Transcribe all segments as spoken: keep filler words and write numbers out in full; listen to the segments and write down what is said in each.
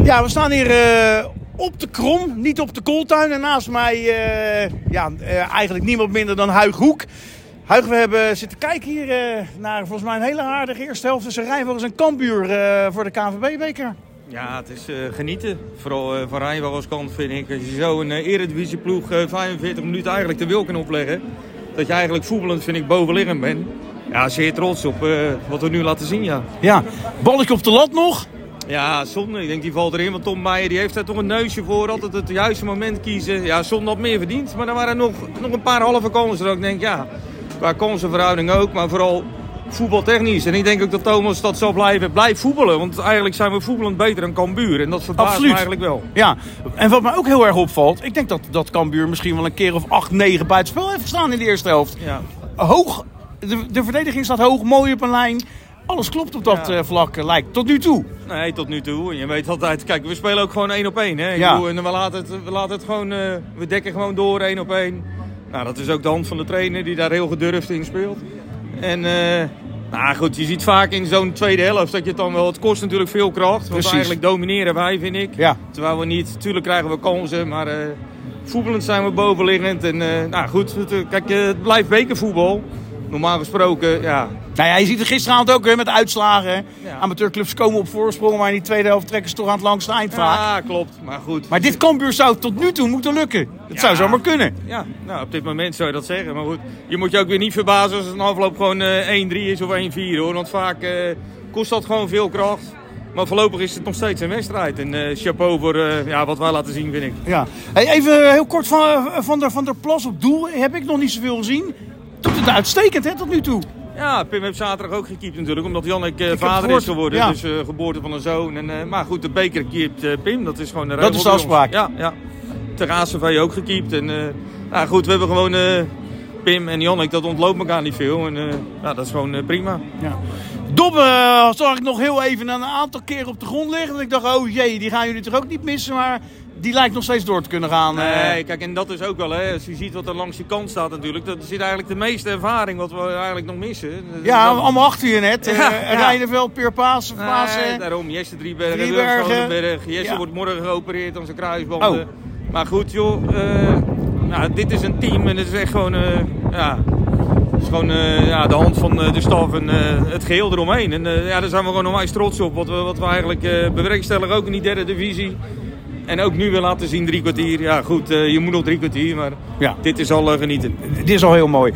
Ja, we staan hier uh, op de Krom, niet op de Kooltuin. En naast mij uh, ja, uh, eigenlijk niemand minder dan Huig Hoek. Huig, we hebben zitten kijken hier uh, naar volgens mij een hele aardige eerste helft tussen Rijnwagens en Cambuur uh, voor de K N V B-beker. Ja, het is uh, genieten. Vooral uh, van Rijnwagens kant vind ik. Als je zo een uh, eredivisieploeg uh, vijfenveertig minuten eigenlijk de wil kan opleggen. Dat je eigenlijk voetballend vind ik bovenliggend bent. Ja, zeer trots op uh, wat we nu laten zien, ja. Ja, balletje op de lat nog. Ja, zonde. Ik denk die valt erin. Want Tom Meijer die heeft daar toch een neusje voor. Altijd het juiste moment kiezen. Ja, zonde had meer verdiend. Maar er waren nog, nog een paar halve kansen. Dat ik denk, ja, qua kansenverhouding ook. Maar vooral voetbaltechnisch. En ik denk ook dat Thomas dat zal blijven, blijven voetballen. Want eigenlijk zijn we voetballend beter dan Cambuur. En dat verbaast Absoluut. me eigenlijk wel. Ja, en wat mij ook heel erg opvalt. Ik denk dat, dat Cambuur misschien wel een keer of acht, negen bij het spel heeft gestaan in de eerste helft. Ja. Hoog, de, de verdediging staat hoog, mooi op een lijn. Alles klopt op dat ja. vlak, lijkt tot nu toe. Nee, tot nu toe. En je weet altijd, kijk, we spelen ook gewoon één op één. Hè? Ja. En we laten het, we laten het gewoon, uh, we dekken gewoon door één op één. Nou, dat is ook de hand van de trainer die daar heel gedurfd in speelt. En, uh, nou goed, je ziet vaak in zo'n tweede helft dat je het dan wel, het kost natuurlijk veel kracht. Want Precies. eigenlijk domineren wij, vind ik. Ja. Terwijl we niet, natuurlijk krijgen we kansen, maar uh, voetballend zijn we bovenliggend. En, uh, nou goed, het, kijk, uh, het blijft bekervoetbal. Normaal gesproken, ja. Nou ja, je ziet het gisteravond ook hè, met uitslagen. Ja. Amateurclubs komen op voorsprong, maar in die tweede helft trekken ze toch aan het langste eind vaak. Ja, klopt. Maar goed. Maar dit Cambuur zou tot nu toe moeten lukken. Het Ja. zou zomaar kunnen. Ja, nou op dit moment zou je dat zeggen. Maar goed, je moet je ook weer niet verbazen als het een afloop gewoon uh, één drie is of één vier hoor. Want vaak uh, kost dat gewoon veel kracht. Maar voorlopig is het nog steeds een wedstrijd. En uh, chapeau voor uh, ja, wat wij laten zien, vind ik. Ja. Hey, even heel kort van, van, der, van der Plas op doel. Heb ik nog niet zoveel gezien. Doet het uitstekend hè, tot nu toe. Ja, Pim heeft zaterdag ook gekiept natuurlijk, omdat Jannik uh, Ik vader is geworden. Ja. Dus uh, geboorte van een zoon. En, uh, maar goed, de beker keept uh, Pim, dat is gewoon de Dat is de afspraak. Ja, ja. Ter A C V ook gekiept. En uh, nou goed, we hebben gewoon uh, Pim en Jannik, dat ontloopt elkaar niet veel. En uh, ja, dat is gewoon uh, prima. Ja. Dobbe uh, zag ik nog heel even een aantal keer op de grond liggen. En ik dacht, oh jee, die gaan jullie toch ook niet missen. Maar die lijkt nog steeds door te kunnen gaan. Nee, kijk, en dat is ook wel, hè. Als je ziet wat er langs die kant staat natuurlijk. Dat zit eigenlijk de meeste ervaring wat we eigenlijk nog missen. Ja, dat... allemaal achter je net. Ja, uh, ja. Rijneveld, Peer Paas, Paas. Nee, daarom, Jesse Driebergen, Driebergen. Willem Vandenberg. Jesse Ja. wordt morgen geopereerd aan zijn kruisbanden. Oh. Maar goed, joh. Uh, nou, dit is een team en het is echt gewoon, uh, ja... Het is gewoon uh, ja, de hand van uh, de staf en uh, het geheel eromheen. En uh, ja, daar zijn we gewoon onwijs trots op. Wat we, wat we eigenlijk uh, bewerkstelligen, ook in die derde divisie. En ook nu weer laten zien drie kwartier. Ja goed, uh, je moet nog drie kwartier, maar Ja. dit is al uh, genieten. Dit is al heel mooi.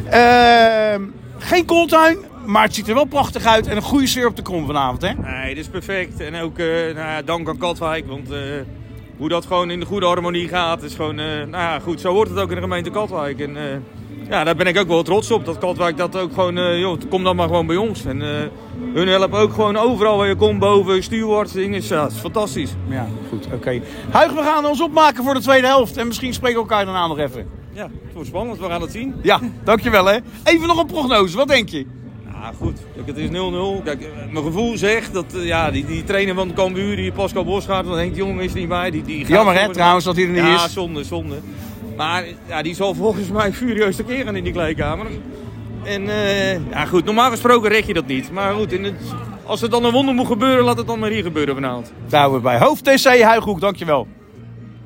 Uh, geen kooltuin, maar het ziet er wel prachtig uit. En een goede sfeer op de Krom vanavond, hè? Nee, dit is perfect. En ook uh, nou ja, dank aan Katwijk. Want uh, hoe dat gewoon in de goede harmonie gaat, is gewoon... Uh, nou ja, goed, zo hoort het ook in de gemeente Katwijk. En uh, ja, daar ben ik ook wel trots op. Dat Katwijk dat ook gewoon... Uh, joh, kom dan maar gewoon bij ons. En uh, hun helpen ook gewoon overal waar je komt, boven, stewards, dingen. Ja, het is fantastisch. Ja, goed, oké. Okay. Huig, we gaan ons opmaken voor de tweede helft. En misschien spreken we elkaar daarna nog even. Ja, het wordt spannend. We gaan het zien. Ja, dankjewel hè. Even nog een prognose, wat denk je? Ja, goed. Kijk, het is nul nul. Kijk, mijn gevoel zegt dat uh, ja, die, die trainer van de Cambuur, die Pascal Bosgaard, want Henk de Jong is er niet bij. Die, die Jammer hè, trouwens, dat hij er niet ja, is. Ja, zonde, zonde. Maar ja, die zal volgens mij furieus te keren in die kleedkamer. En uh, ja, goed, normaal gesproken red je dat niet. Maar goed, in het, als er dan een wonder moet gebeuren, laat het dan maar hier gebeuren vanavond. Daar houden we bij. Hoofd T C Huig Hoek, dankjewel.